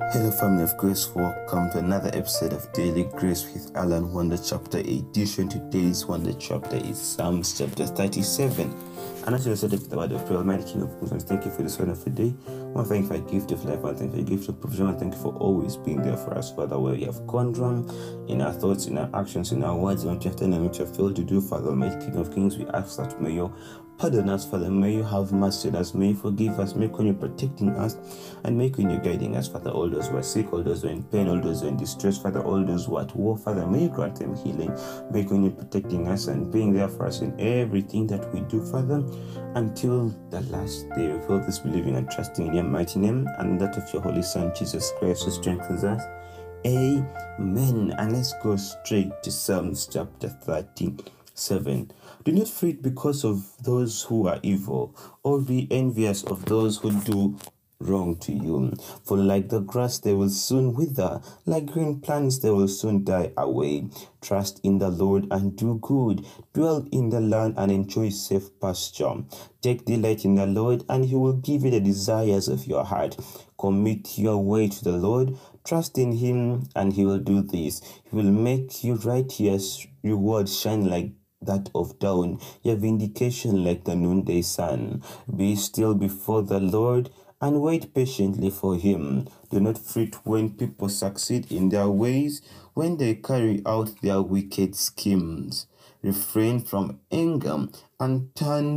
Hello, family of grace. Welcome to another episode of Daily Grace with Alan Wonder Chapter Edition. Today's Wonder Chapter is Psalms chapter 37. And as you said, it's about the prayer, Almighty King of Kings. Thank you for this wonderful day. I want to thank you for your gift of life. I want to thank you for your gift of provision. I want to thank you for always being there for us, Father, where we have gone wrong in our thoughts, in our actions, in our words, in what you have done and what you have failed to do, Father, Almighty King of Kings. We ask that may you pardon us, Father. May you have mercy on us. May you forgive us. May you protecting us and may you guiding us, Father. All those who are sick, all those who are in pain, all those who are in distress, Father. All those who are at war, Father. May you grant them healing. May you protecting us and being there for us in everything that we do, Father, until the last day. We feel this believing and trusting in your mighty name and that of your Holy Son, Jesus Christ, who strengthens us. Amen. And let's go straight to Psalms chapter 37. Do not fret because of those who are evil, or be envious of those who do wrong to you. For like the grass they will soon wither, like green plants they will soon die away. Trust in the Lord and do good. Dwell in the land and enjoy safe pasture. Take delight in the Lord, and he will give you the desires of your heart. Commit your way to the Lord. Trust in him, and he will do this. He will make your righteous reward shine like that of dawn, your vindication like the noonday sun. Be still before the Lord and wait patiently for him. Do not fret when people succeed in their ways, when they carry out their wicked schemes. Refrain from anger and turn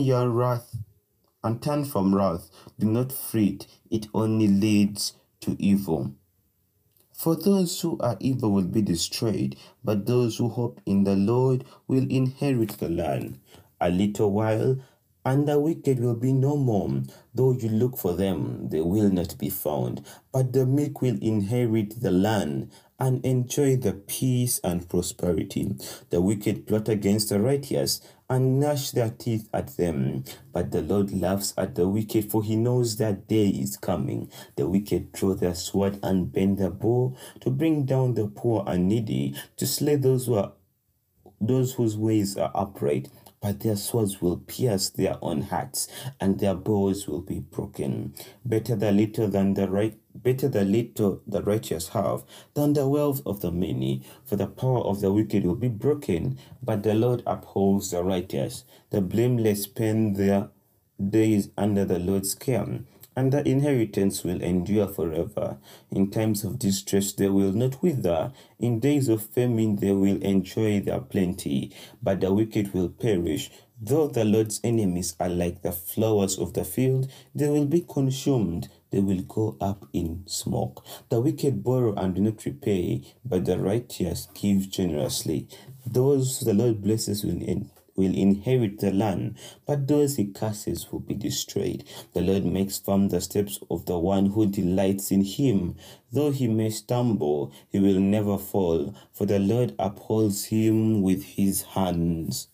from wrath. Do not fret, it only leads to evil. For those who are evil will be destroyed, but those who hope in the Lord will inherit the land. A little while, and the wicked will be no more. Though you look for them, they will not be found. But the meek will inherit the land and enjoy the peace and prosperity. The wicked plot against the righteous and gnash their teeth at them. But the Lord laughs at the wicked, for he knows that day is coming. The wicked draw their sword and bend their bow to bring down the poor and needy, to slay those whose ways are upright. But their swords will pierce their own hearts, and their bows will be broken. Better the little the righteous have than the wealth of the many. For the power of the wicked will be broken, but the Lord upholds the righteous. The blameless spend their days under the Lord's care, and the inheritance will endure forever. In times of distress they will not wither. In days of famine they will enjoy their plenty. But the wicked will perish. Though the Lord's enemies are like the flowers of the field, they will be consumed. They will go up in smoke. The wicked borrow and do not repay, but the righteous give generously. Those the Lord blesses will inherit the land, but those he curses will be destroyed. The Lord makes firm the steps of the one who delights in him. Though he may stumble, he will never fall, for the Lord upholds him with his hands.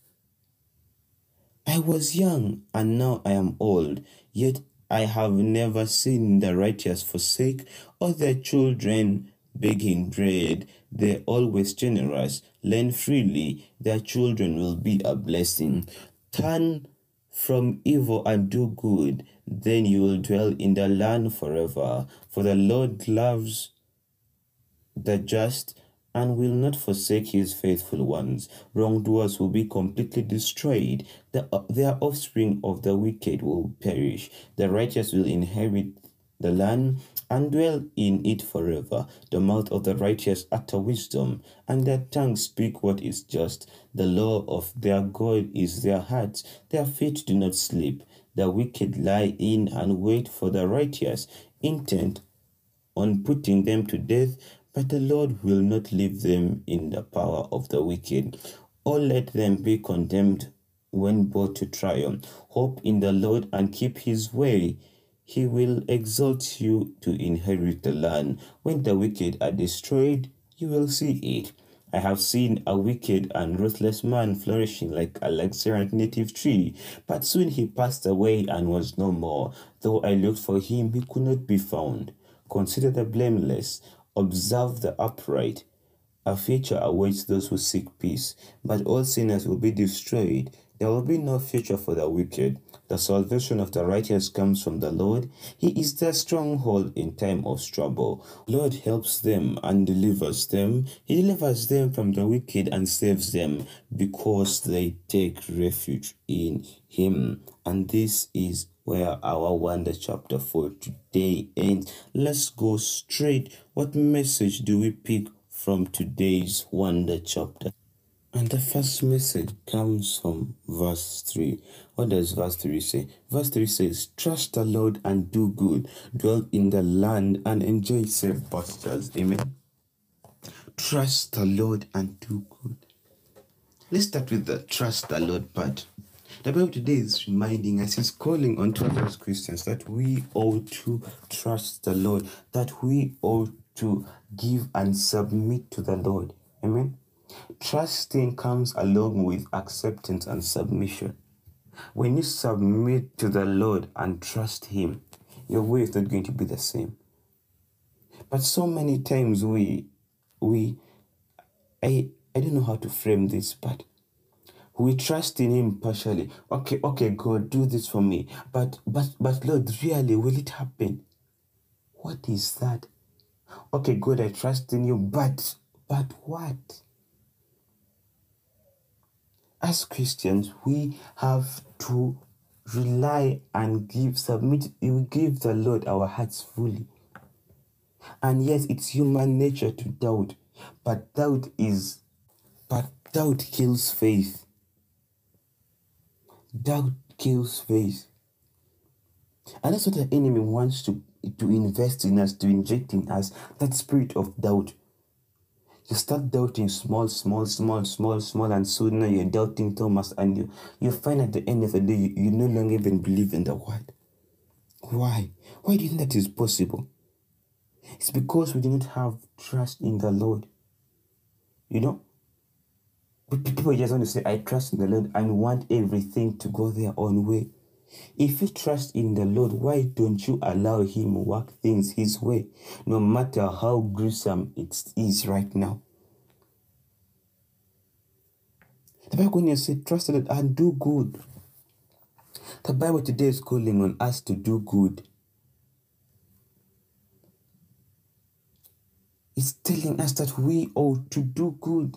I was young, and now I am old, yet I have never seen the righteous forsake, or their children begging bread. They're always generous. Lend freely. Their children will be a blessing. Turn from evil and do good. Then you will dwell in the land forever. For the Lord loves the just and will not forsake his faithful ones. Wrongdoers will be completely destroyed. Their offspring of the wicked will perish. The righteous will inherit the land and dwell in it forever. The mouth of the righteous utter wisdom, and their tongues speak what is just. The law of their God is their hearts. Their feet do not sleep. The wicked lie in and wait for the righteous, intent on putting them to death, but the Lord will not leave them in the power of the wicked, or let them be condemned when brought to trial. Hope in the Lord and keep his way. He will exalt you to inherit the land. When the wicked are destroyed, you will see it. I have seen a wicked and ruthless man flourishing like a luxuriant native tree, but soon he passed away and was no more. Though I looked for him, he could not be found. Consider the blameless, observe the upright. A future awaits those who seek peace, but all sinners will be destroyed. There will be no future for the wicked. The salvation of the righteous comes from the Lord. He is their stronghold in time of trouble. Lord helps them and delivers them. He delivers them from the wicked and saves them because they take refuge in Him. And this is where our wonder chapter for today ends. Let's go straight. What message do we pick from today's wonder chapter? And the first message comes from verse 3. What does verse 3 say? Verse 3 says, trust the Lord and do good, dwell in the land and enjoy safe pastures. Amen. Trust the Lord and do good. Let's start with the trust the Lord part. The Bible today is reminding us, is calling on to us Christians that we ought to trust the Lord, that we ought to give and submit to the Lord. Amen. Trusting comes along with acceptance and submission. When you submit to the Lord and trust Him, your way is not going to be the same. But so many times I don't know how to frame this, but we trust in Him partially. Okay, God, do this for me. But Lord, really, will it happen? What is that? Okay, God, I trust in you, but what? As Christians, we have to rely and give the Lord our hearts fully. And yes, it's human nature to doubt, but doubt kills faith. Doubt kills faith. And that's what the enemy wants to invest in us, to inject in us, that spirit of doubt. You start doubting small, and soon now you're doubting Thomas, and you find at the end of the day, you no longer even believe in the word. Why? Why do you think that is possible? It's because we do not have trust in the Lord. You know? But people just want to say, I trust in the Lord, and want everything to go their own way. If you trust in the Lord, why don't you allow Him to work things His way, no matter how gruesome it is right now? The Bible, when you say trust the Lord and do good, the Bible today is calling on us to do good. It's telling us that we ought to do good.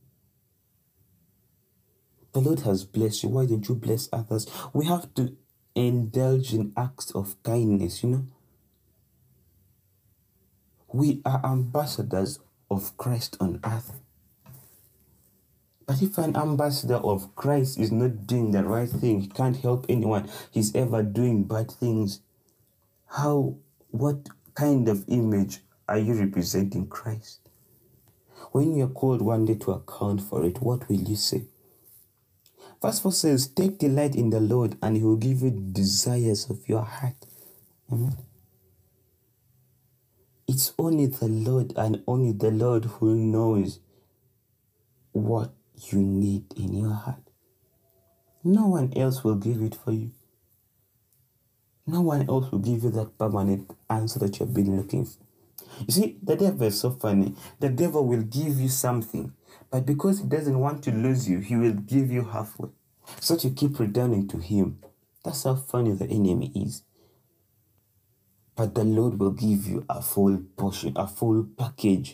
The Lord has blessed you. Why don't you bless others? We have to indulge in acts of kindness, you know. We are ambassadors of Christ on earth. But if an ambassador of Christ is not doing the right thing, he can't help anyone, he's ever doing bad things, what kind of image are you representing Christ? When you're called one day to account for it, what will you say? Verse 4 says, take delight in the Lord, and He will give you desires of your heart. Amen. It's only the Lord and only the Lord who knows what you need in your heart. No one else will give it for you. No one else will give you that permanent answer that you've been looking for. You see, the devil is so funny. The devil will give you something, but because he doesn't want to lose you, he will give you halfway. So that you keep returning to him. That's how funny the enemy is. But the Lord will give you a full portion, a full package.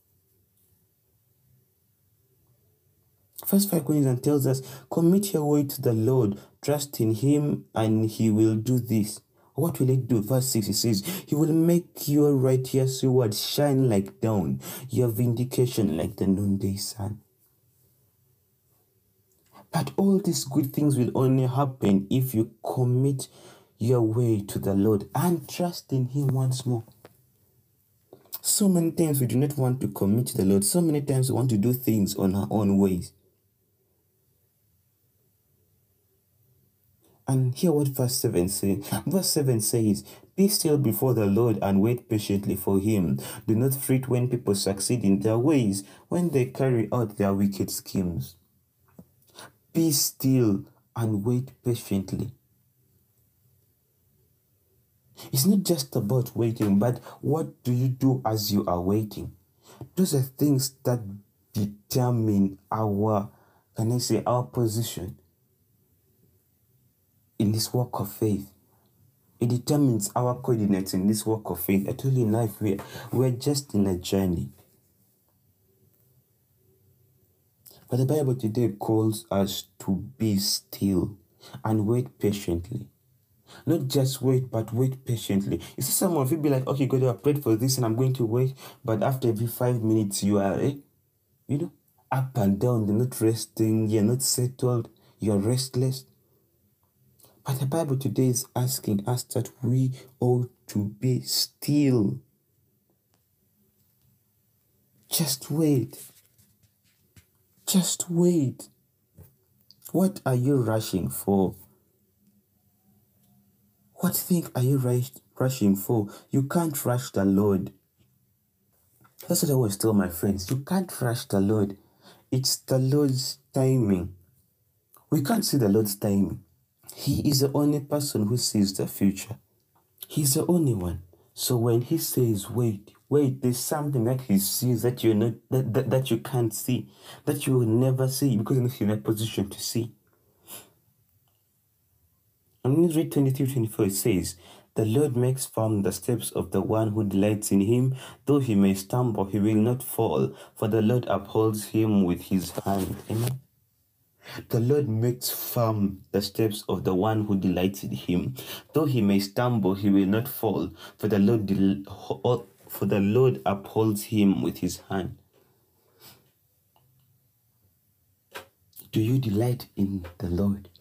Verse 5 Corinthians tells us, commit your way to the Lord, trust in Him, and He will do this. What will He do? Verse 6, it says, He will make your righteous reward shine like dawn, your vindication like the noonday sun. But all these good things will only happen if you commit your way to the Lord and trust in Him once more. So many times we do not want to commit to the Lord. So many times we want to do things on our own ways. And hear what verse 7 says. Verse 7 says, be still before the Lord and wait patiently for Him. Do not fret when people succeed in their ways, when they carry out their wicked schemes. Be still and wait patiently. It's not just about waiting, but what do you do as you are waiting? Those are things that determine our position. in this walk of faith. It determines our coordinates in this walk of faith. I told you in life, we're just in a journey. But the Bible today calls us to be still and wait patiently. Not just wait, but wait patiently. You see, some of you be like, okay, God, I prayed for this and I'm going to wait. But after every 5 minutes, you are, up and down. You're not resting. You're not settled. You're restless. But the Bible today is asking us that we ought to be still. Just wait. Just wait. What are you rushing for? What thing are you rushing for? You can't rush the Lord. That's what I always tell my friends. You can't rush the Lord. It's the Lord's timing. We can't see the Lord's timing. He is the only person who sees the future. He's the only one. So when he says, wait, there's something that he sees that you're not, that you can't see, that you will never see because you're not in a position to see. And when you read 23-24, it says, the Lord makes firm the steps of the one who delights in him. Though he may stumble, he will not fall, for the Lord upholds him with his hand. Amen. The Lord makes firm the steps of the one who delights in him. Though he may stumble, he will not fall, for the Lord upholds him with his hand. Do you delight in the Lord?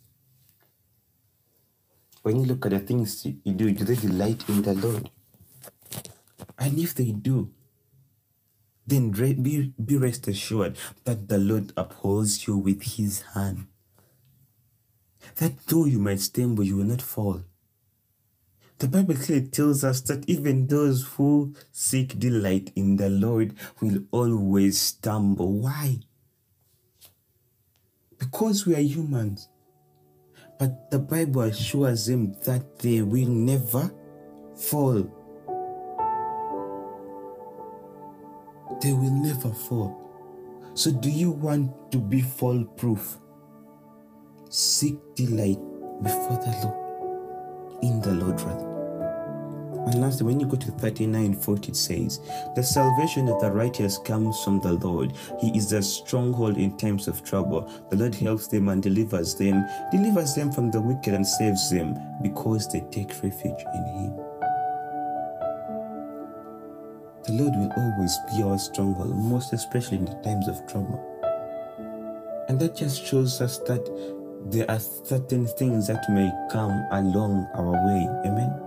When you look at the things you do they delight in the Lord? And if they do, then be rest assured that the Lord upholds you with his hand. That though you might stumble, you will not fall. The Bible clearly tells us that even those who seek delight in the Lord will always stumble. Why? Because we are humans. But the Bible assures them that they will never fall. They will never fall. So do you want to be fall-proof? Seek delight before the Lord. In the Lord, rather. And lastly, when you go to 39:40, it says, the salvation of the righteous comes from the Lord. He is a stronghold in times of trouble. The Lord helps them and delivers them from the wicked and saves them because they take refuge in him. The Lord will always be our stronghold, most especially in the times of trouble. And that just shows us that there are certain things that may come along our way. Amen.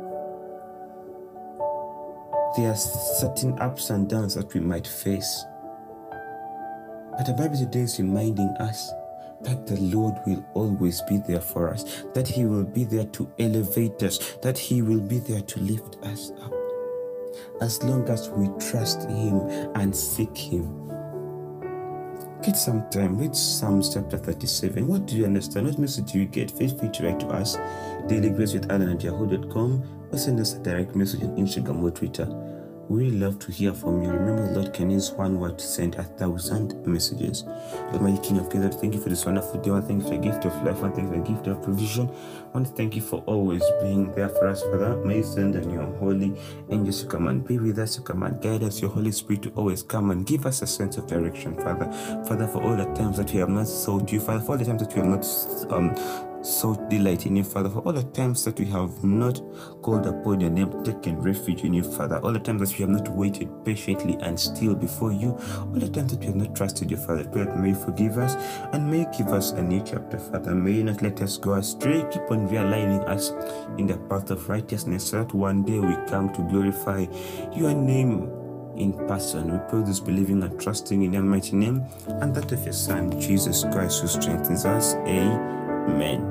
There are certain ups and downs that we might face. But the Bible today is reminding us that the Lord will always be there for us, that he will be there to elevate us, that he will be there to lift us up, as long as we trust him and seek him. Get some time, read Psalms chapter 37. What do you understand? What message do you get? Feel free to write to us, dailygracewithalan@yahoo.com, or send us a direct message on Instagram or Twitter. We really love to hear from you. Remember, the Lord can use one word to send 1,000 messages. Almighty King of Kings, thank you for this wonderful day. I thank you for the gift of life. I thank you for the gift of provision. I want to thank you for always being there for us, Father. May you send on your holy angels to come and be with us, to come and guide us, your Holy Spirit to always come and give us a sense of direction, Father. Father, for all the times that we have not sought you, Father, for all the times that we have not sought delight in you, Father, for all the times that we have not called upon your name, taken refuge in you, Father, all the times that we have not waited patiently and still before you, all the times that we have not trusted you, Father, pray that may you forgive us and may you give us a new chapter, Father. May you not let us go astray. Keep on realigning us in the path of righteousness, so that one day we come to glorify your name in person. We pray this believing and trusting in your mighty name and that of your Son, Jesus Christ, who strengthens us. Amen.